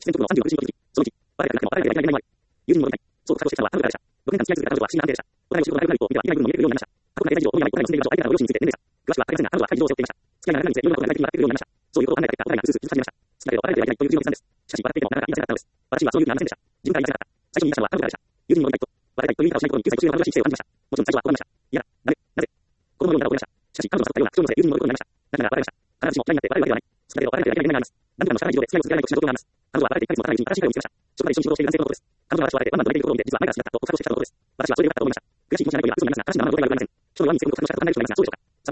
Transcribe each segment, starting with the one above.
視線直後の36時のその日、我々がなくても我々がいない友人のいない。そう確保してきたのは彼女でした。6年間付き合い続けた彼女は不審な安定でした。お互いの仕事がなくなると見てはいけない部分も見えてくるようになりました。過去の大事情を親にお互いの住んでいる場所、相手がご両親について年齢でした。詳しくはわかりませんが、彼女は深い事情を背負っていました。付き合いが長いにつれ、いろんなことが具体的に分かってくるようになりました。そういうことを考えた結果、お互いがスースー気づき始めました。好きだけど別れてはいけないという16歳です。しかし、笑っていてもなかなか言い出せなかったのです。私はそういう気がありませんでした。自分から言い出せなかった。最初に言い出したのは彼女でした。友人のいないと、別れたいという言い方をしないことに9歳年上の彼女らしい姿勢を感じました。もちろん最初は困りました。いや、ダメ、なぜ子供のようなことを思いました。しかし、彼女が誘ったような口調のせい、友人の言うことになりました。なぜなら別れました。必ずしも嫌いになって別れるわけではない。好きだけど別れてはいけない原因があります。何らかの社会事情で付き合いを続けられないとしない状況があります。彼女は別れて1ヶ月も経たないうちに新しい彼を見つけました。職場で一緒に仕事をしている男性のことです。彼女は私を別れてワンマンと寝ていることを見て、実は前が好きだったと告白をしてきたとのことです。私はそれでよかったと思いました。悔しい気持ちになるときは嘘になりますが、正しい名前の答えがございません。人の弱につけることを覚悟したことになる人がいますが、どうでしょうか。寂しがっている様子を過ごしているのですが、むしろありがたいことです。私はそういうありがたいことです。私はありがたいことです。別の人の心をワンタッチをすることです。別の人の心をワンタッチをすることです。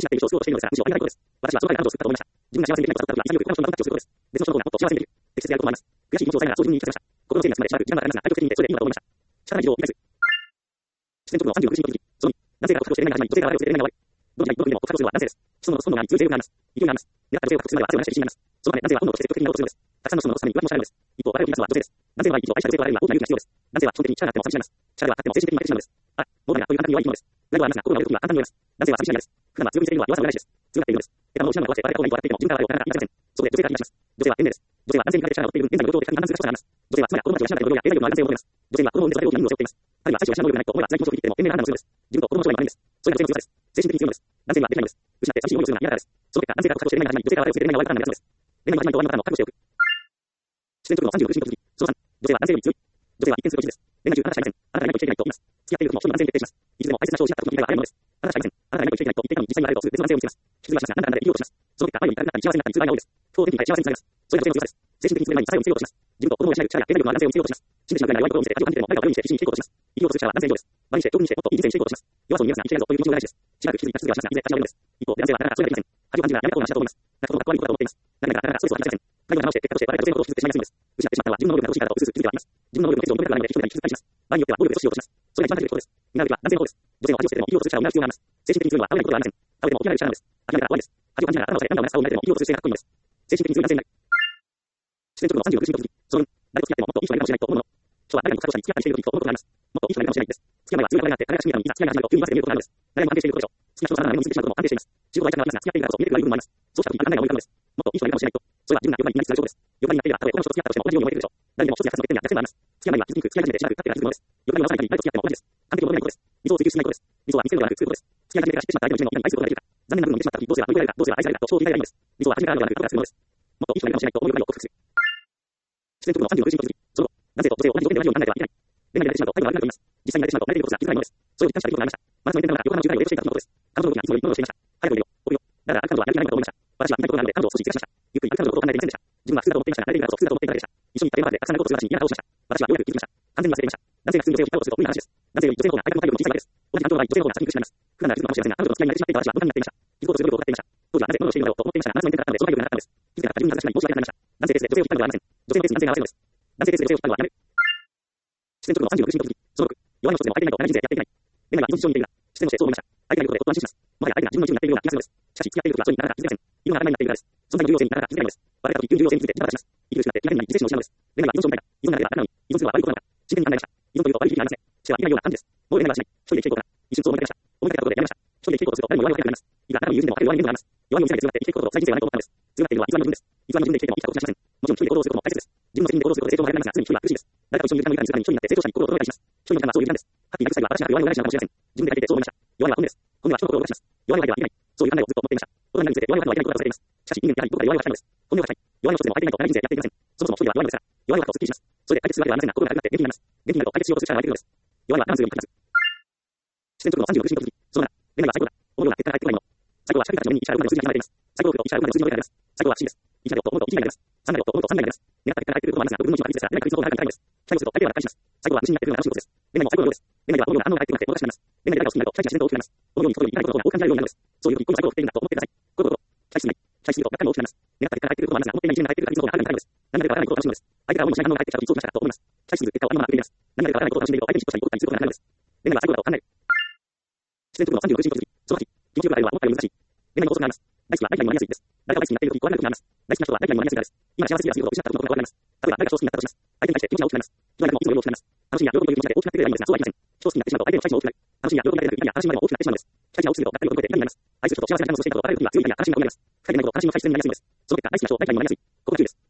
別の人の心をもっと幸せにできる。適切であると思います。悔しい気持ちを抑えながらそう自分に言い聞かせました。心のせいになってしまう時間がかかりますが、体力的に見てそれでいいのだと思いました。仕方ない事情を言い返す。視線直後の36時の時、その日、男性が告白をして恋愛が始まり、女性が別れを告げて恋愛が終わり。どの時代、どの国でも告白をするのは男性です。子孫のが強い勢力があります。勢いがあります。狙った女性を獲得するまでは汗を流して自信があります。そのため男性は本能として積極的になろうとするのです。たくさんの子孫のために浮気もしたいのです。一方、別れを切り出すのは女性です。男性の場合、一度愛した女性と別れるには大きな勇気が必要です。男性は基本的に力があっても寂しがります。力があっても精神的に負けてしまうのです。あ、もうだなという感覚に弱い生き物です。裏ではありますが、心が折れる時は簡単に折れます。男性は寂しがりです。普段は強気にしているのは弱さの裏返しです。強がっているのです。手玉を失うのが怖くて、別れた方がいいと笑っていても、自分から別れをなかなか言い出せません。そこで女性が言い出します。女性は天命です。女性は男性に比べて力が劣っている現在の状況を的確に判断する賢さがあります。女性は妻や子供たちを養うための労力や経済力のある男性を求めます。女性は子供を産んで育てる大きな任務を背負っています。彼は妻子を養う能力がないと思えば辛い気持ちを振り切っても天命な判断をするのです。自分と子供の将来のためにです。それが女性の強さです。精神的に強いのです。男性はできないのです。失って寂しい思いをするのが嫌だからです。その結果、男性が告白をして恋愛が始まり、女性が別れを告げて恋愛が終わるパターンになりがちのです。恋愛の始まりと終わりのパターンを覚悟しておく。視線直後の36時の時、その3、女性は男性より強い。女性は一見すると一です。恋愛中、あなたしかいません。あなたがいないと生きていけないと言います。付き合っていることも一人の男性に徹底します。いつでも大切な人を失った時に未来は早いものです。あなたしかいません。あなたがいないと生きていけないと言っていたのに実際には誰かをする別の男性を見つけます。傷はしますが、なんだかんだで生きようとします。その結果、愛を抱く中に幸せになったり、痛いが多いです。不法的に幸せにされます。それが女性の強さです。精神的に強い前に支えを見せようとします。自分と子供を養う力や経済力のある男性を見せようとします。死んでしまうぐらいの弱いことを見せて、恥を感じても誰かを頼りにして必死に生きようとします。生きようとする力は男性のようです。前にして、遠くにして、もっといい人生にしていこうとします。弱そうに見えますが、生きているぞという気持ちも大事です。しばらく引き続き続けはしますが、いずれ立ち直るのです。一方で男性はなかなかそれができません。恥を感じるのはやめた方がマシだと思います。泣くことが悪いことだと思っています。なぜならなかなかストレスを発散しません。態度を直して、結果として別れた女性のことを傷つけてしまいやすいのです。失ってしまったのは自分の能力が乏しいからとうすうす気づいてはいます。自分の能力の欠如を認めたくないので、人々に気づかります。場合によっては暴力で阻止しようとします。それが一番大事なことです。担うべきは男性の方です。女性の恥を捨てても生きようとする力を担う必要があります。精神的に強いのは倒れないことではありません。倒れても起きられる力なのです。諦めが怖いです。恥を感じながら頭を下げ、涙を流す顔を見られても生きようとする姿勢がかっこいいのです。精神的に強い男性になる。視線直後の36時の時、その2、誰と付き合ってももっといい人がいるかもしれないと思うもの。人は誰かに告白をしたり付き合ったりしている時と思うことがあります。もっといい人がいるかもしれないです。付き合う前は強い憧れがあって、彼が好きなのにいざ付き合いが始まると急に言わせて見えることがあるのです。誰も安定していることでしょう。好きな人とさらな何も見つけてしまうことも安定しています。仕事は痛くなりますが、付き合っているからこそ見えてくる部分もあります。そうした時に考えが思い浮かぶのです。もっといい人がいるかもしれないと。それは自分が欲張りになりつつある証拠です。欲張りになっていれば、たとえこの人と付き合ったとしても同じように思えてくるでしょう。誰でも一つや二つの欠点や弱点があります。付き合う前には気づきにくい、付き合い始めてしばらく経ってから気づくものです。欲張りをなさない限り誰と付き合っても同じです。完璧を求めないことです。理想を追求しないことです。理想は見つけるのではなく作ることです。付き合い始めから知ってしまった相手の一面をいかに愛することができるか。残念な部分を見てしまった時、どうすれば乗り越えられるか、どうすれば愛されるかと勝負に耐えられるのです。理想は初めからあるのではなく、後から作るものです。もっといい人がいるかもしれないと思う欲張りを克服する。視線直後の36時の時、その後、男性と女性を同じ条件で同じように考えてはいけない。恋愛に慣れてしまうと態度が悪くなると言います。実際に慣れてしまうと慣れていることが気づかないものです。それを実感した出来事がありました。真夏の炎天の中、横浜の渋滞を予約していた時のことです。彼女の動きがいつもよりノロノロしていました。早く降りろ、降りろ。だから彼女はやる気がないのだと思いました。私は見たいことなので彼女を少し気がしました。ゆっくり彼女のことを考えていませんでした。自分は普通だと思っていましたが、慣れているからこそ普通だと思っていただけでした。一緒にいた現場でたくさんのことをする私に嫌な顔をしました。私はようやく気づきました。完全に忘れていました。男性が普通に女性を引っ張ろうとすると無理な話です。男性より女性の方が相手の体力の小さいわけです。同じ環境の場合、女性の方が先に苦しまいます。普段なら気づくかもしれませんが、彼女との付き合いに慣れてしまっていた私は無感になっていました。気づこうとする努力を怠っていました。当時はなぜノロノロしているのだろうと思っていましたが、夏の炎天だったので、その体力がなかったのです。気づかなかった自分が確かに申し訳なくなりました。男性ペースで女性を引っ張るのではありません。女性のペースに男性が合わせるのです。男性ペースで女性を引っ張るのはやめる。視線直後の36時の時、その6、弱いの一つでも相手にないと同じ人生やっていけない。恋愛は依存症に似ているが、視線をしてそう思いました。相手がいることで夫と安心します。もはや相手が自分の一部になっているような気がするのです。しかし付き合っている時はそうになかなか気づけません。自分が頭になっているからです。存在の重要性になかなか気づけないのです。別れた時、急に重要性について自分が出します。生きる失って気がになり、自制心を失うのです。恋愛は依存症みたいだ。依存なければ楽なのに、依存するのは悪いことなのか。真剣に考えました。依存というと悪い響きがありますね。してはいけないような感じです。もう恋愛はしない。一人で生きていこうかな。一瞬そう思いかけました。思いかけたことでやめました。一人で生きていこうとすると誰も弱いをかけてくれます。いくら仲のいい友人でも別れる弱い面があります。弱いを見せないで強がって生きていくことと最人生はないと思ったのです。強がっているのは偽りの自分です。偽りの自分で生きていても生きたことしません。もちろん一人で行動することも大切です。自分の責任で行動することで成長が早くなりますが、常に一人は苦しいです。誰かと一緒にいるために一人になって成長したり心を整えたりします。一人の時間はそういう時間です。ハッピーなくさりは私が弱いを害しなかもしれません。自分で書いていてそう思いました。弱いは本音です。本音は人の心を動かします。弱いは相手はいけない。そういう考えをずっと持っていました。大人になるにつれて弱いは人はいけないことが忘れています。しかし人間ってやはりどこかで弱いはしたいのです。本音を書きたい。弱いの一つでも相手いないと長い人生やっていけません。そもそも一人は弱いのですから、弱いは人をすっきりします。それで解決するわけではありませんが、心が軽くなって元気になります。元気になると解決しようとする力が湧いてくるのです。弱いは我慢するように勝つ。視線直後の36時の時、その7、恋愛は最高だ。思うような結果が返ってこないもの。最高は社会的なに生きるまでの数字が決まっています。最高と生きるまでの数字の上であります。最高は不思議です。生きると思うと1になります。3なると思うと3になります。願った結果が返ってくることもありますが、僕の意思は確実ですが、恋愛確率の方が高いのです。期待をすると相手は打開します。最後は無心になってくるのが楽しいことです。恋愛も最高のようです。恋愛では思うような反応が返ってこなくてもどかしくなります。恋愛で誰かを好きになると期待値が自然と大きくなります。このように心にいかないことの方が多く感じられるようになるのです。そういう時、この最高を振っているんだと思ってください。こういうこと、期待しすぎない。期待しすぎるとがっかりも大きくなります。願った結果が返ってくることもありますが、思っていない一面が返ってくる確率の方がはるかに高いのです。何が出るかわからないことを楽しむのです。相手が思いもしない反応が返ってきたとき、いつもしましたかと思います。期待する結果を頭の中で言います。何が出るかわからないことを楽しんでいると相手に嫉妬したり怒ったりすることがなくなるのです。恋愛は最高だと考える。視線直後の36時の時、その時、気持ちよくなれるのは思ったより難しい。恋愛の法則があります。大好きは大嫌いにもなりやすいです。誰かを大好きになっている時、壊れる時があります。大好きな人は大嫌いにもなりやすいからです。今幸せすぎることを失ったことが怖くなります。例えば誰か人を好きになったとします。相手に対して気持ちが大きくなります。今でもいつもより大きくなります。楽しみや喜びという気持ちで大きくなってくればいいのですが、そうはいきません。人を好きになってしまうと相手の期待値も大きくなる。楽しみや喜びだけでなく痛みや悲しみまでも大きくなってしまうのです。期待値が大きすぎるとがっかりを超えて痛みになります。愛する人と幸せな時間を過ごしていたことを別れる時には強い痛みや悲しみが生まれます。深い恋愛のことを悲しみを解消してになりやすいのです。その結果大好きな人を大嫌いにもなりやすい。ここが9です。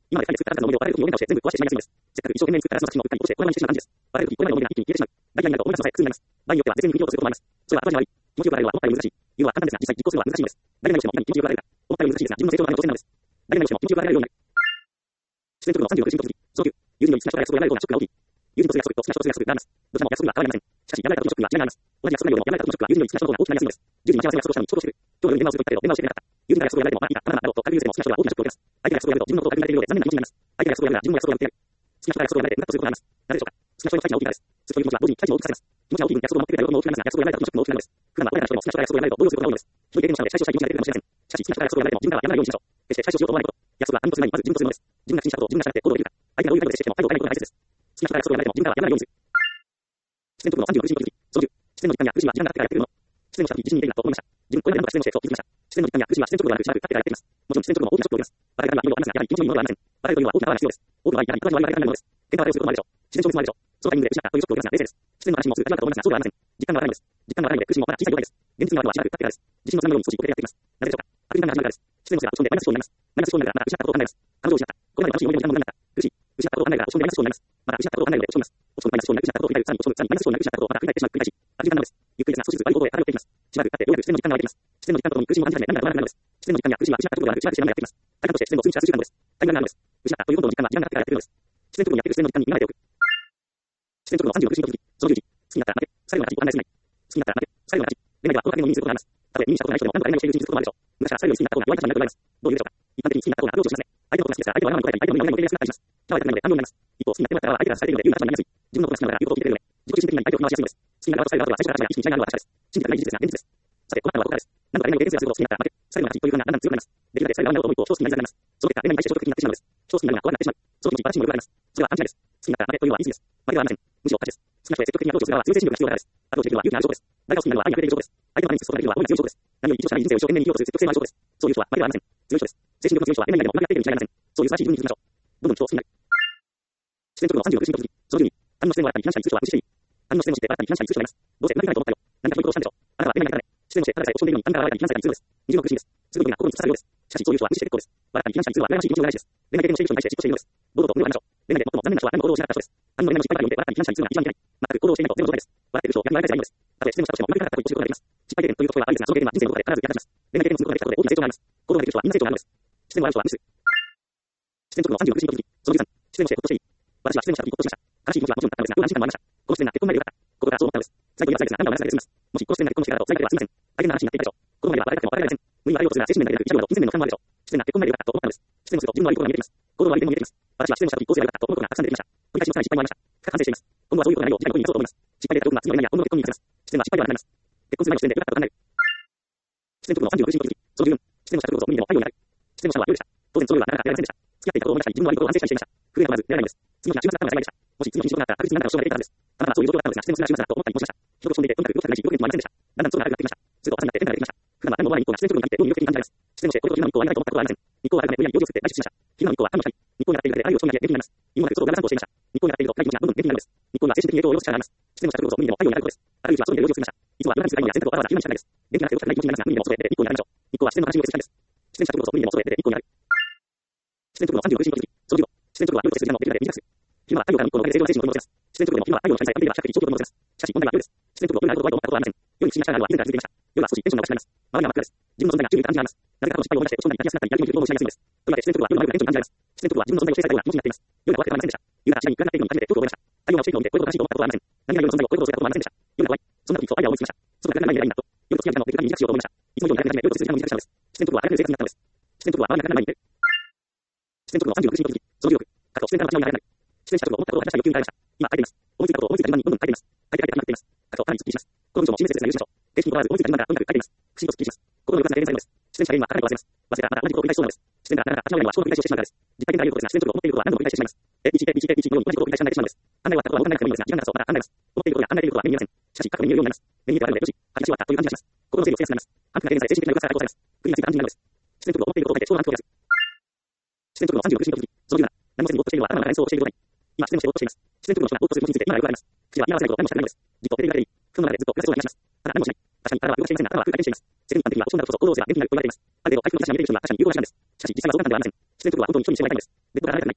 今まで2人で作ったのをあらゆる時に折り直して全部壊してしまいやすいのです。せっかく一生懸命に作ったラスの作品を物価に落として混乱してしまう感じです。あらゆる時これまでの思いが一気に消えてしまう。大体何か思い出すのさえ苦痛になります。場合によっては絶対に不要とすることもあります。それは後味が悪い。気持ちよくなれるのは思ったより難しい。言うのは簡単ですが、実際実行するのは難しいのです。誰々にしても今に気持ちよくなれるが、思ったより難しいですが、自分の成長のための挑戦なのです。誰々にしても気持ちよくなれるようになる。自然速度の36進行続き、その9、友人の一致な人が約束をやられる方がショックが大きい。友人とする約束と少なしとする約束があります。どちらも約束には変わりません。しかし、破られた時のショックが違います。同じ約束内容でも破られた時のショックは友人の一致な人の方が大きなりやすいのです。10人待ち合わせの約束をしたのに衝動してくる。今日の夜に電話をすると言ったけど、電話をしてくれなかった。友人が約束をやられても、まあいいか、まあなどと軽く許せても、好きな人は大きなショックを受けます。相手が約束をやると自分のことを軽く見られるようで残念な気持ちになります。相手が約束をやるなら自分も約束を破ってやる。好きな人が約束をやられてムカッとすることがあります。なぜでしょうか。好きな人への期待値が大きいからです。そういう気持ちは同時に期待値を大きくさせます。気持ちが大きい分約束を守ってくれた喜びも大きくなりますが、約束をやられた時のショックも大きくなるのです。普段は我らの人でも好きな人が約束をやられると動揺することが多いのです。ひどい経験をしたので最初したい気持ちが出るかもしれません。しかし好きな人が約束をやられても自分からはやらないようにしましょう。決して最初しようと思わないこと。約束が何とする前にまず自分とするのです。自分が口にしたことを自分が従って行動できるか。相手がどういう態度で接してきても態度を変えないことが大切です。好きな人が約束をやられても自分からはやらないようにする。自然との36進行続き、その10、自然の時間や苦しみは時間が経ってからやってくるもの。自然のした時自信に出るなと思いました。自分これまで何とか自然の性と気づきました。自然の時間や苦しみは自然速度ではなくしばらく経ってからやってきます。もちろん自然速度も大きなショックを受けます。バラエティには色々ありますが、やはり気持ちのいいものではありません。バラエティには大きなパワーが必要です。多くの場合、やはりいかにも悪いからになるのです。喧嘩をすることもあるでしょう。自然消滅もあるでしょう。そのタイミングで失ったというショックを受けますが、冷静です。自然の話もする価値があると思いますが、そうではありません。実感がわからないのです。実感がわからないので苦しみもまだ小さい状態です。現実にはあるのはしばらく経ってからです。地震の津波のように少し遅れてやってきます。なぜでしょうか。悪循環が始まるからです。自然のせいが落ち込んでマイナス思考になります。マイナス思考になるからまた失ったことを考えます。彼女を失った。これまで楽しい思い出の時間もなかった。苦しい。失ったことを考えるから落ち込んでマイナス思考になります。また失ったことを考えるので落ち込みます。落ち込むマイナス思考になる。失ったことを振り返る。さらに落ち込む。さらにマイナス思考になる。失ったことをまた繰り返ってしまう。繰り返し。悪循環なのです。ゆっくりですが少しずつ悪い行動へ離れていきます。しばらく経ってようやく自然の時間が湧いてきます。自然の時間とともに苦しみも感じ始め涙が止まらなくなるのです。自然の時間や苦しみは失ったことではなくしばらくして涙がやってきます。体感として自然の積み重なる時間です。タイムラグがあるのです。失ったということの時間が時間が経ってからやってくるのです。自然とともにやってくる自然の時間に見られておく。自然とともの36進行続き、その10時、好きになったら負け、最後の勝ち、わかんないすぎない。好きになったら負け、最後の勝ち。恋愛はこの影の意味にすることがあります。たとえ耳にしたことない人でも何度か恋愛をしているうちにすることもあるでしょう。昔から最後に好きになった方が弱い立場になることがあります。どういうでしょうか。一般的に好きになった方がアプローチをしますね。相手のことが好きですから相手のわがままに答えたり、相手の胸を手にやすくなったりします。キャワイなので反応になります。一方、好きになってもらったら相手が伝えているので言う立場になりやすい。自分のことが好きなのが言うことを聞いてくれるので、自己中心的に相手を振り回しやすいのです。好きになる私が最初から意識に違いがあるのは確かです。信じたくない事実ですが現実です。さて、この後はここからです。何度か恋愛を経験することを好きになったら負け、最後の勝ちという不安がだんだん強くなります。できるだけ最後は女を思いと少数になりづらいます。その結果、恋愛に対して消極的になってしまうのです。少数になるのが怖くなってしまう。その気持ち、私にもよくあります。それは勘違いです。好きになったら負けというのは言い過ぎです。負けではありません。むしろ勝ちです。好きな人へ積極的にアプローチする側は強い精神力が必要だからです。アプローチできるのは勇気がある証拠です。誰かを好きになるのは愛に溢れている証拠です。相手のために尽くすことができるのは思いが強い証拠です。何より意図したない人生を一生懸命に生きようとする積極性のある証拠です。そういう人は負けではありません。強い人です。精神力の強い人は恋愛でも女がやっているに違いありません。そういう素晴らしい自分に気づきましょう。どんどん人を好きになる。自然速度の36進行続き、その12、他人の視点を新たに批判したり通知は無視していい。他人の視点を知って新たに批判したり通知があります。どうせうまくいかないと思ったよ。何かそういうことをしたんでしょう。あなたは恋愛にならない。視点をしてただでさえ落ち込んでいるのに他人から新たに批判されたりするのです。二重の苦しみです。すぐにが心に刺さるようです。しかしそういう人は無視して結構です。新たに批判したりするのは羨ましい気持ちのないしです。恋愛経験をしている人に対して嫉妬しているのです。堂々と胸を張りましょう。恋愛で最も残念な人は何も行動をしなかった人です。他人の恋愛の失敗から読んで新たに批判したりするのは一番いけない。全く行動をしていないとゼロの状態です。笑っている人を逆に笑いたいじゃないのです。たとえ失点をしたとしてもうまくいかなかったと言っていることができます。失敗経験ということは悪いですが、その経験は人生のどこかで必ず役立ちます。恋愛経験をすることができたことで大きな成長があります。行動ができる人はみんな成長があるのです。視点をある人は無視する。視点速度の36進行続き、その13、視点をしてほっとしていい。私は視点をした時にほっとしました。悲しい気持ちはもちろんあったのですが、不安心感もありました。この視点が結婚まで良かった。ここがそう思ったのです。最後には辛いですが、涙を流さないで済みます。もしこの視点が結婚してからだと辛いでは済みません。大変な話になっていたでしょう。このまでは別れたくても別れられません。無理に別れようとするなら精神面だけでなく、医者など金銭面の負担もあるでしょう。視点が結婚まで良かったと思ったのです。視点をすると自分の悪いところが見えてきます。行動の悪い点も見えてきます。私は視点をした時こうすれば良かったと思うことがたくさん出てきました。繰り返しのさらに失敗もありました。深く反省しています。今後はそういうことがないよう次回のことに生かそうと思います。失敗で得た教訓が次の恋愛や今後の結婚に生かせます。視点は失敗ではなくなります。結婚する前の視点で良かったと考える。視点速度の36進行続き、その14、視点をしたことを無理でも愛用になる。視点をしたは夜でした。当然その夜はなかなか出られませんでした。付き合っていたことを思い出したり、自分の悪いことを反省したりしていました。不運なことはまず出られないのです。次の日は週末だったのが幸いでした。もし次の日に仕事があったら確実に何かの人が出ていたはずです。たまたまそういう状況だったのですが、視点をするなら週末だと思ったりもしました。人と遊んでいてとにかく動きたくないし、動けることもありませんでした。だんだんそうが悪くなってきました。すぐおばさんになって変化ができました。普段は何も思わない日光が視点速度に限ってどう魅力的に感じられます。視点をしてこれと昼の日光はありがたいと思ったことはありません。日光はあるため無理やり用事を作って外出しました。昼の日光はファンの光。日光に当たっているだけであるいを落ち込みや元気になります。今まで外をガラガラ散歩をしていました。日光に当たっていると深い気持ちがどんどん元気になるのです。日光は精神的に影響を及ぼす力があります。視点をしたことを無理でも愛用になることです。ある日は外で用事を作りました。いつもは夜間にする会議や洗濯をわざわざ昼間にしたいです。元気なくて動きたくない気持ちになりますが、無理でも外へ出て日光に当たりましょう。日光は視点の形を崩したいです。視点したことを無理でも外へ出て日光に当たる。視点速度の36進行続き、その15、視点速度は夜と接する時間をできるだけ短くする。昼間は太陽から日光のおかげで正常な精神を取り戻せます。視点速度でも昼間は太陽の光さえ浴びていれば比較的長距離を取り戻せます。しかし問題は夜です。視点速度を夜になることは怖いと思ったことはありません。夜に不思議な力があるのは以前から続いていました。夜は少しテンションがおかしくなります。周りが真っ暗です。自分の存在が宙に浮いた感じがあります。なぜか過去の失敗を思い出して落ち込んだり泣きやすくなったりやる気も失いやすいのです。とりわけ視点速度は夜の真っ暗でテンションに感じられます。視点速度は自分の存在を制裁されたような気持ちになっています。夜が終わってからませんでした。夕が明らかに暗くなっているのに初めて恐怖を覚えました。太陽が落ちているのを見てこういうことらしいと思ったことはありません。何が夜の存在をこういうことをすることはありませんでした。夜が怖い。そんな時とアイデアを思いつきました。外が暗くなる前にいいなと。夜と付き合いたいので手紙に短くしようと思いました。いつも以上に長くなり夜と接する時間を短くしたのです。視点速度は荒くなる生活になったのです。視点速度はあまり長くなる前にいる。視点速度の36進行続き、その16、過去視点から間違いなくなる。視点したことを思ったことを話した欲求に変えました。今書いています。思いついたことを思いついた順番にどんどん書いています。書いて書いて書いてます。過去をかなりすっきりします。この文章も示す説明を許しましょう。形式にこだわらず思いついた順番からとにかく書いています。不思議とすっきりします。心の余白が停電されるのです。視点した原因はかなり忘れます。忘れたらまた同じことを繰り返しそうなのです。視点がなかなか頭の上のは思考の繰り返しをしてしまうからです。実体験であることですが、視点速度を思っていることは何度も繰り返してしまいます。のように同じことを繰り返し考えてしまうのです。考え終わったことは問題なくてもいいのですが、時間が経つとまた考えます。思っていることや考えていることは目に見えません。しかし、過去に見えるようになります。目に見えてわかるので、よし、話し終わったという感じがします。心の整理をしやすくなります。反復が減され、精神的な余白が解放されます。悔いがついた感じになるのです。視点速度を思っていることを書いて、超難解を出す。視点速度の36進行続き、その17、何もせずにぼーっとしているのは頭の中で演奏をしている状態。今、視点をしてぼーっとしています。視点速度の人がぼーっとすることについて今よくあります。口は言い合わせないこと何もしたくないのです。じっと寝ているだけでいい。布団の中でずっと暮らせそうな気がします。ただ何もしない。確かに体は動かしていませんが、頭はフル回転しています。世間一般的には落ち込んだらこそ行動をすれば元気になると言われています。ある程度回復の兆しが見えている人には確かに有効な話なんです。しかし実際はそう簡単ではありません。視点速度は本当に人にしてもらいたいのです。ベッドから離れたく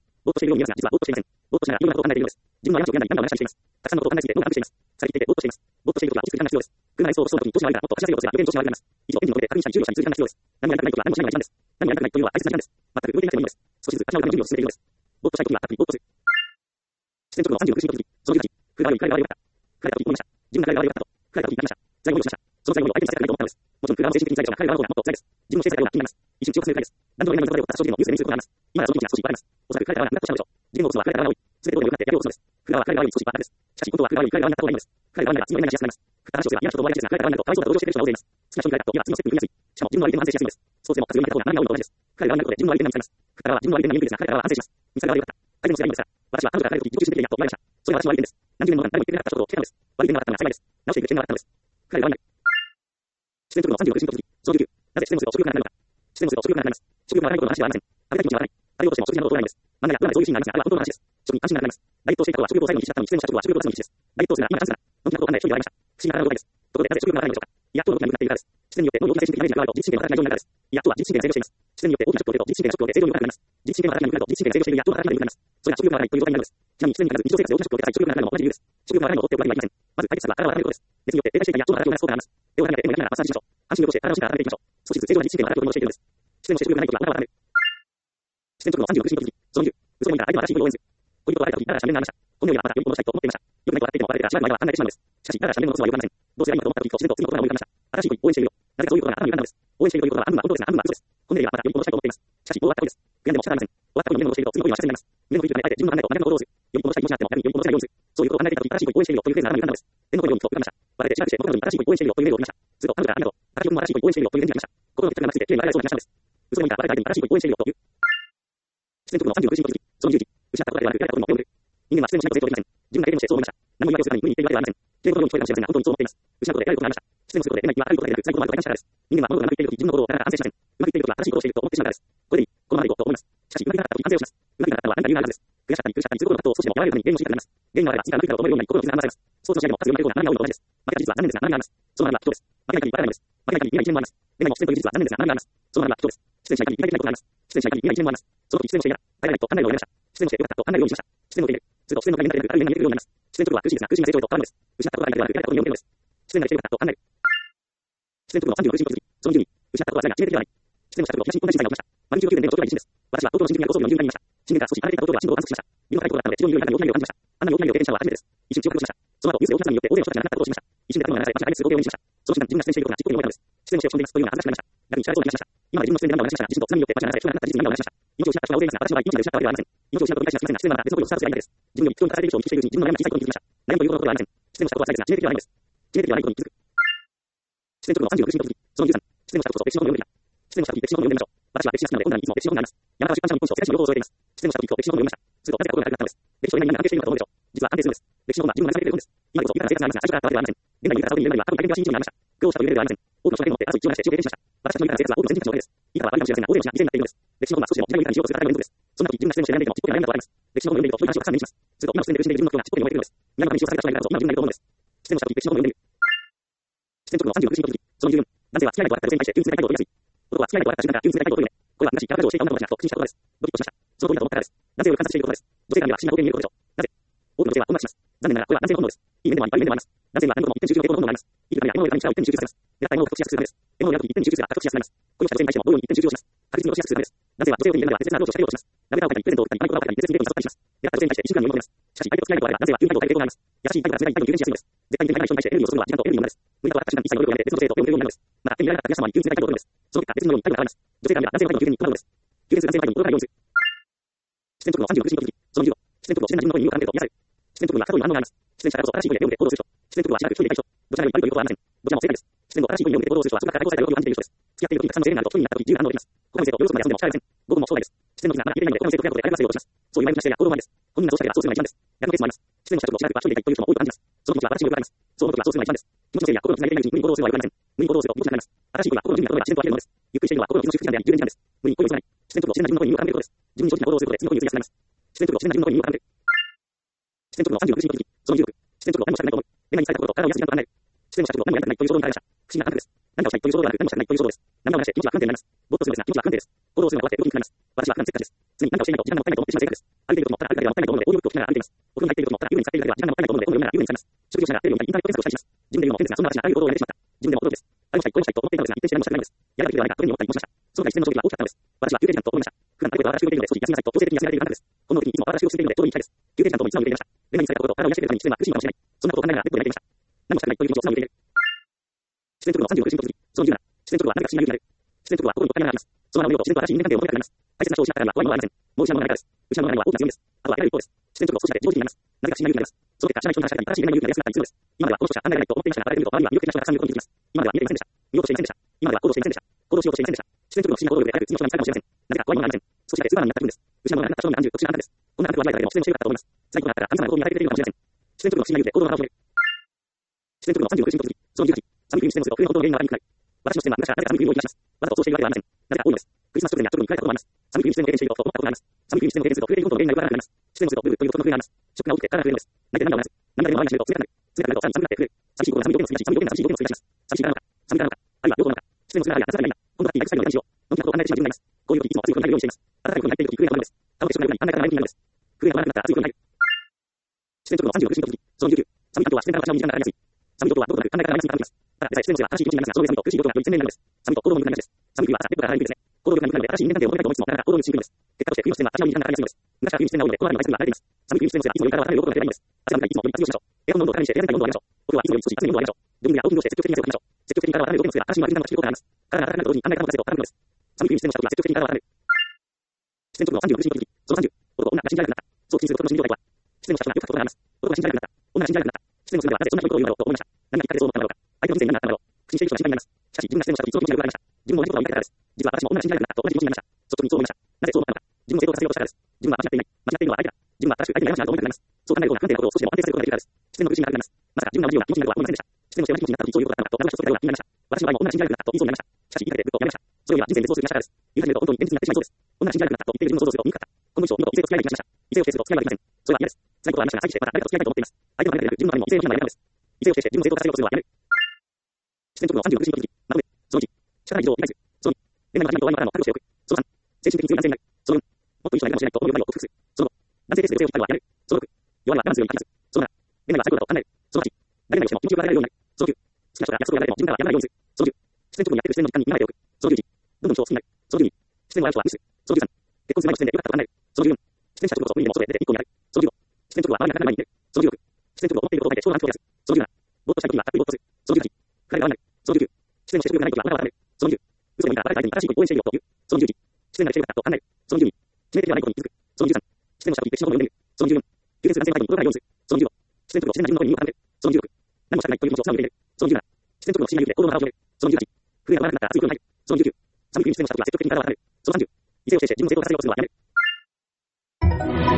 見えますが、実はぼーっとしていません。ぼーっとしながらいろんなことを考えているのです。自分の過ちを読んだり、何度も話しています。たくさんのことを考えすぎて脳が悪くしています。されていてぼーっとしています。ぼーっとしているときは落ち着く時間が必要です。車椅子を押しそうな時に調子が悪いからもっと走らせようとすれば余計に調子が悪くなります。以上、エンジンの上で確認したり注意をしたりする時間が必要です。何もやりたくないときは何もしないのが一番です。何もやりたくないというのは大切な時間です。全く動いていなくてもいいのです。少しずつ足の裏の準備を進めているのです。ぼーっとしたいときはたっぷりぼーっとする。視線直後の36時の時、その時、振られる、振られる、振られたと言いました。自分が振られると、振られたと言いました。材料を用意しました。その材料を相手にさせたくないと思ったのです。もちろん、振られる精神的に辛いですが、彼らの方がもっと辛いです。自分のしていたような気になります。一瞬血を重ねる回です。何度も今の言葉で起こった正直のニュースで見せることがあります。今はその気持ちが少しいっぱいあります。おそらく彼らは何だとしちゃうでしょう。事件を起こすのは彼らが多い。すべてどうでもよくなってやりを起こすのです。彼らは彼らより少しバカです。しかし、本当は彼らより彼らはなった方がいいのです。彼らは今が次の連絡しやすくなります。振った話をすれば嫌な人と終わりがちですが、彼らは何だとかわいそうだと同情している人が大勢います。好きな人に帰ったと今次のステップに踏みやすい。しかも自分の相手も反省しやすいのです。そうしても、活用になった方が何が多いのと同じです。彼らは何だことで自分の相手に見せます。振ったらは自分の相手に見えるですが、彼らは反省します。見せられるかった。相手のせいがいいのですから。私は彼女が彼らと自己中心的にやっと終わりました。それは私の悪い点です。何十年もの間誰も言ってくれなかったことを聞けたのです。悪い点があったのが幸いです。直していく点があったのです。彼らはない。視線直後の36時の時、その19、なぜ視線をすると食欲がなくなるのか。視線をすると食欲がなくなります。食欲がなくなることの話ではありません。食べたい気持ちはない。食べようとしても食事などを取らないのです。漫画やドラマでそういうシーンがありますが、あれは本当の話です。食に安心がなくなります。ダイエットをしていた頃は食欲を抑えるのに必死だったのに、すでに食欲を落とすのに必死です。ダイエットをするなら今チャンスだ。のんきなことを考え、処理がありました。不思議な体の動きです。ところでなぜ食欲がなくならないのでしょうか。いや、今日の動きが良くなっているからです。視線によって脳に大きな精神的ダメージが加わると自律神経の働きが良くなるからです。いや、今日は自律神経が制御しています。視線によって大きなショックを受けると自律神経がショックを受け制御力が良くなります。自律神経の働きが良くなると自律神経が制御しているやっとの働きが良くなります。それが食欲がなくならないという状態になるのです。ちなみに視線に限らず日常生活で大きなショックを受けたり食欲がなくなるのも同じ理由です。食欲がなくなるのを放っておくわけにはいきません。まず解決策は体を温めることです。熱によって低下していたやっとの働きを促す効果があります。手を離れて手も焼きながらマッサージしましょう。半身を起こして体をしっかり温めていきましょう。少しずつ正常な自律神経の働きを取り戻していくのです。視線をして食欲がないときはお腹を温める。視線直後の36時の時、その20、嘘を見たら相手の新しい恋を応援する。恋人と別れた時、だらだらしゃべりながらました。このようにはまた呼び戻したいと思っていました。良くないと笑っていても別れてからしばらくの間は考えてしまうのです。しかし、だらだらしゃべるのは良くありません。どうせやりまと思った時と自然と次の言葉が思い浮かびました。新しい恋、応援しているよ。なぜかそういうことが頭に浮かんだのです。応援しているということは半分は本当ですが半分は嘘です。このようにはまた呼び戻したいと思っています。しかし、もう終わった恋です。悔やんでも仕方ありません。終わった恋に胸を戻していると次の恋は自然になります。胸の振りとあえて自分の考えと真逆の行動をする。呼び戻したい気持ちがあっても逆に呼び戻せないようにする。そういうことを考えていた時、新しい恋、応援しているよというフレーズが頭に浮かんだのです。天の声のようにと浮かびました。別れてしばらくして僕のように新しい恋、応援しているよというメールを送りました。すると彼女からありがとう。新しい僕も新しい恋、応援しているよという返事が来ました。心の決着がなくて綺麗に笑いそうになったのです。嘘を見た別れた相手に新しい恋、応援しているよという。視線直後の36時の時、その10時、失ったことではなく、やれたことにも手を振る。人間は視線をしないと成長できません。自分がやりもしてそう思いました。何も言い訳をするために無理に言っているわけではありません。綺麗なことのように聞こえるかもしれませんが、本当にそう思っています。失ったことで得られることがあります。失うことで得られることがありました。視線をすることで得ない気はあることがありました。人間は物事がうまくいっている時、自分のことをなかなか反省しないと思ってしまうからです。うまくいっている時は正しいことをしていると思ってしまうからです。これでいい、このままでいこうと思います。しかし、うまくいかなかった時反省をします。うまくいかなかったのは何か理由があるはずです。悔しかったり苦しかったりすることの葛藤を少しでも和らげるためにゲームをしなくなります。ゲームのあれば次からうまくいくだろうと思えるようになり心の傷が離されます。スポーツの試合でも勝つようになるような何が多いのと同じです。負けた事実は残念ですが何があります。そのあるは人です。負けない限りバレないのです。負けない限り見ない一面もあります。でも視線という事実は残念ですが何があります。そのあるは人です。視線しない限り見ないことがあります。視線しない限り見ない一面もあります。その時視線をしていなバレないと考えるようになりました。視線をしてよかったと考えるようにしました。視線を受ける。すると視線の影になっていなくある上に見えるようになります。視線直後は苦しいですが苦しみが成長へと変わるのです。失ったことがないのではなく得られたことによるのです。視線がしてよかったと考える。視線直後の36時の時、その20に失ったことはないが致命的ではない。視線をした時、東日本大震災が起きました。丸19年での長距離地震です。私は東京の新宿にある高層ビルの2階にいました。震源から少し離れていたことが震度を観測しました。ビルの高いところだったので地上にいるより中に大きな揺れを感じました。あんなに大きな揺れを経験したのは初めてです。一瞬記憶を失しました。その後ニュースで大きなによって大勢の人たちが亡くなったことを知りました。一瞬で頭が流され、私は通報を目にしました。その瞬間自分が出演していることが実行に覚えたのです。出演をしていますというような恥ずかしくなりました。逆に知られそうになりました。今まで自分の出演で何度も話しましたが、地震と津波によって私が流され、人が亡くなった事実に何度も話しました。命を失った人が大勢いますが、私の場合命が失ったわけではありません。命を失うことに対してはすいませんが、出演はまた別の声をスタートするだけです。自分より不況に立たれる人を見聞きしているうちに自分の悩みが小さいことに気づきました。悩むということはありません。出演をしたことは最ですが、致命的ではないのです。致命的ではないことに気づく。出演直後の36時の時、その13、出演をしたことと歴史の本を読んでみた。出演をした時、歴史の本を読んでみましょう。私は歴史が好きなので、本棚にいつも歴史の本があります。山川出版社の日本書、世界史の用語を添えています。出演をした時と歴史の本を読みました。するとなぜか心が軽くなったのです。歴史と何が安定しているのかと思うでしょう。実は安定するのです。歴史の本は自分が成り立てている本です。今こそ豊かな生活がありますが、最初からあったわけではありません。現代に豊かさを手に入れるのには多分大変な新日になりました。苦労したというレベルではありません。多くの人が手を持ってある一応なして地を経験しました。私たちの豊かな生活は多くの先人たちのおかげです。豊かは悪いかもしれませんが、大勢の人が犠牲になっているのです。歴史の本は少しでも時代を豊かにしようとする方が良いのです。そんな時自分が出演をして悩んでいてもちっぽけな悩みだとあります。歴史の本を読んでいるとそういう話をたくさん目にします。すると今進んでいる自分の不況がちっぽけに思えているのです。南の話をされた人がいるからこそ今の自分がいると思うのです。出演をした時歴史の本を読んでいる。出演直後の36時の時、その20分、男性は付き合いないと笑った女性に対して急に冷たい態度を取りやすい。男は付き合いないと笑った瞬間から急に冷たい態度を取るので、これは昔キャラをしていた女の子たちがと確信したことです。ドキッとしました。その通りだと思ったからです。男性を観察していることです。女性から見れば不審な光景に見えることでしょう。なぜ多くの女性は困惑します。残念ながらこれは男性の本能です。いい面でも悪い面でもあります。男性には何事も1.19の傾向の本能があります。生きるためには M の上から1.19されます。狙った M を獲得しやすくするためです。M の上から1.19が獲得しやすくなります。恋をした女性に対しても同様に1.19をします。確実に落としやすくするためです。男性は女性を手に入れながら適切なアプローチを仕掛けようとします。ラベタを書いたりプレゼントを送ったりマイクロバーを書いたり別にデートに誘ったりします。狙った女性に対して1週間に喜びます。しかし相手と付き合いのことは男性は急に態度を変える傾向があります。優しい態度から冷たい態度に急にしやすいのです。絶対に手に入れない人に対してエネルギーを注ぐのは時間とエネルギーの無駄です。無理だと笑った瞬間一切の努力をやめて別の女性と手を振るようになるのです。また手に入れなかった悔しさに急に冷たい態度を取るのです。その結果別のように態度が変わります。女性から見れば男性の態度に急に困るのです。急でする男性の態度に驚かないようにする。視線直後の36時の時、その15、視線直後自然な自分の声に耳を傾けると癒される。視線直後は過去に反応があります。視線したからこそ新しい声で読んで行動する人。視線直後はしばらく一人でいたい人。どちらが良い悪いということはありません。どちらも正解です。視線後新しい声に読んで行動する人はそこから解放された喜びを感じている人です。付き合っている時にたくさんの制限があると一人になった時自由な反応できます。他の異性と夜遅くまで遊んでも仕方ありません。午後もそうです。視線の時がまだ消えていないので他の異性と付き合うことで会話せようとします。そういう前向きな姿勢や行動もありです。本人がそうしたければそうするのが一番です。逆のケースもあります。視線をした直後しばらくは一人でいたいという人も多く感じます。その気持ちは私によくあります。そう思う時はそうするのが一番です。気持ちのせいや心のつながりがいないうちに無に行動するのは良くありません。無に行動するとぎこちなくなります。新しい恋は心の準備が整えば自然と開けるのです。ゆっくりしているのは心の傷の縮時間であり、充電時間です。無に恋を急がない。視線直後自然な自分の声に耳を傾けることです。自分に正直な行動をすることで次の恋に移りやすくなります。視線直後自然な自分の声に耳を傾ける。視線直後の36時の時、その26、視線直後何もしたくないと思う。恋愛にされたことと体を癒す時間と考える。視線をした直後何もやりたくないという衝動に駆られました。不思議な感覚です。何かをしたいという衝動がなく何もしたくないという衝動です。何も話して気持ちは不安定になります。ぼーっとするのですが気持ちは不安定です。行動をするのが怖くて動きにくくなります。私は不安定です。常に何かをしていないと時間がもったいないと思ってしまう性格です。歩いている時もただ歩かない国に入っているときも、ただ、有利に使っているだけでは、時間がもったいないと思うので、本を読むなら有利に使います。食事をしながら、テレビを見たり、インターネット検索をしたりします。自分で言うのも変ですが、そんな私がああいう行動をやめてしまった。自分でも驚きです。あれをしたい、これをしたいと思っていたのですが、一点知らないのも仕方ないのです。やるだけではないか、不便に思ったりもしました。その他一連の衝撃は大きかったのです。私は休憩時間と思いました。普段ある程度は私を休憩で少し休みなさいと強制的に休められているからです。この時にいつも私を続けているので、ちょうどいい機会です。休憩時間ともいつも言っていました。目にされたこと、体を癒してくれるためにしては苦しいかもしれない。そんなことを考えながらベッドで寝ていました。何もしたくないという気持ちを素直に受け入れる。自然とくの36進行続き、その17。自然とくは何か不思議な勇気になる。自然とくは心にとっかめがあります。その名を見ると自然と私に人間関係を求めたくなります。大切な人を失ったからには怖いものはありません。もう失うものがないからです。失うものがないのは大きな強みです。あとは諦める一方です。自然とくを少しだけ正直になります。なぜか不思議な勇気になります。その結果、知らない人に話しかけたり、新しい夢の勇気が出やすくなったりするのです。今まではこの人しか考えられないと思っていましたが、改めてみると周りには魅力的な人がたくさんいることに気づきます。今までは見えていませんでした。見ようとしていませんでした。今までは行動していませんでした。行動しようとしていませんでした。自然とくの不思議な行動力で早く次の人が見つかるかもしれません。なぜか怖いものがありません。少しだけスーパーマンになった気分です。失うものがなくなった人に安住、特殊なあなたです。こんなあなたとは未来だけでも自然の強かったと思います。最後になったら神様の行動に与えてくれているかもしれません。自然とくの不思議な勇気で行動の幅を広げる。自然とくの36進行続き、その18。寒い冬にしてのすると冬の本当の原因がわかりにくくなる。私の視点は昔からなぜか寒い冬を言い出します。わざとそうしているわけではありません。なぜか多いのです。クリスマス直前には特に暗いこともあります。寒い冬にしての経験していると思ったことがあります。寒い冬にしての経験すると震えることの原因がよくわからなくなります。してのするとブルブルという独特の震えがあります。ショックが大きくて体が震えるのです。泣いて涙を流す。涙でもありましょうと冷たくなる。冷たくなるとさらに寒くなって震える。寂しい心が寒い条件の水だし、寒い条件が寂しい条件の水だします。寂しいからなのか、寒いからなのか、あるいは両方なのか。失恋の少ないや、夏がいないな。今度だっていない臭いので何しよう。のんきなことを考えてしまう自分がいます。こういう時いつも熱いことになるようにしています。暖かいことに入っている時震えが止まるのです。顔でしょうがないように考え方が前向きになるのです。震えが止まらなくなったら熱いことになる。自然とくの36進行続き、その19。寒い関東は自然から私の身近なからやすい。寒いことはどうとなく考え方がマイナスになっています。ただ、でさえ失恋のせいは正しい気持ちになりますが、その上寒いと苦しいことがより鮮明になるのです。寒いと行動も鈍くなるのです。寒い冬は朝ベッドから離れにくいですね。行動力が鈍くなるので、正しい人間関係を求めたいと思いつつも、なかなか行動にしにくいのです。結果として冬の視点は私の身近なからやすいのです。昔から冬に視点が多いので、この辺りの対策が慣れています。寒い冬に視点のせいはいつも夜からは離れることができないのです。汗が向かいいつもより活用しましょう。エアコンの温度を高めにして、部屋全体の温度を上げましょう。お風呂はいつもより少し熱めの温度を上げましょう。自分やオープンをして積極的に汗をかきましょう。積極的に体を温める動きのせいは、正しい周りに感がしていることがあります。体が温かくなると同時に考え方も活性と高くなるのです。寒い冬に視点のした時は積極的に体を温める。視点とくの36進行続き、その30。男、女が信じられなくなった。そう気にすることの心理状態とは。視点のした人がよく書くことがあります。男が信じられなくなった。女が信じられなくなった。視点のすべてはなぜそんなことを言うのだろうと思いました。何がきっかけでそう思ったのだろうか。相手の人生に何があったのだろう。口にしている人が心配になります。しかし、自分が視点のした時、いつも気持ちがよくわかりました。自分も同じことが言いたいからです。実は私も女が信じられなくなったと同じ気持ちになりました。率直にそう思いました。なぜそう思ったのか。自分を成功させようとしたからです。自分は間違っていない。間違っているのは相手だ。自分は正しく相手に悩ましいなと思いたくなります。そう考えると不安定なことを少しでも安定させることができるからです。視点の苦しみがあるからです。まさか自分が同じような気持ちになるとは思いませんでした。視点の幸せな気持ちになった時、そういうことだったのかと、謎が一つだけが気になりました。私の場合も女が信じられなくなったと言いそうになりました。しかし、言いかけてぐっとやめました。それには人生でそうする気がしたからです。言い始めると本当に現実になってしまいそうです。女が信じられなくなったと言っている自分を想像すると醜かった。この文章を見事異性と付き合いできました。異性を否定すると付き合いができません。それは嫌です。辛いことはありましたが、再起してまた誰かと付き合いたいと思っています。相手のためでなく自分のためにも異性のためにも嫌なのです。異性を否定して自分を正当化させようとするのはやめる。視点とくの36進行続き、まとめ。その1。仕方ない以上を理解する。その2。恋愛の始まりと終わりのからの覚悟しておく。その3。精神的に強い男性になる。その4。もっといい人がいるかもしれないと思うよりを克服する。その5。男性ですで女性を引っ張るのはやめる。その6。弱いは我慢するように感じます。その7。恋愛は最高だと考える。その8。誰々をしても気持ちを与えられるようになる。その9。好きな人が約束をやられても自分からやらないようにする。その10。視点とくにやってる視点の時間に今えておく。その11。どんどん人を好きになる。その12。視点を相手は無視する。その13。結婚する前の視点で良かったと考える。その14。視点した直後無理でも外へ出て一歩になる。その15。視点とくは周りが考えない前に出る。その16。視点とくを思っていることを書いて超難を出す。その17。ぼーっとしたい時にはたっぷりぼーっとする。その18。暗いが合わない。その19。視点のして得がない時は我がを温める。その20。嘘でもいいから誰か相手に新しいことを応援しているよという。その21。視点がして良かったと考える。その22。致命的ではないことに気づく。その23。視点のした時歴史の本を読んでみる。その24。優先する男性の相手に届かないようにする。その25。視点とくを自然な自分の声に身を固める。その26。何もしたくないという気持ちを素直に受け入れる。その27。視点とくの不思議な勇気で行動の腹を広げる。その28。震えが止まらなくなったら熱い風呂に入る。その29。寒い冬に視点のした時は積極的に体を温める。その30。異性を否定して自分を正当化させようとするのはやめる。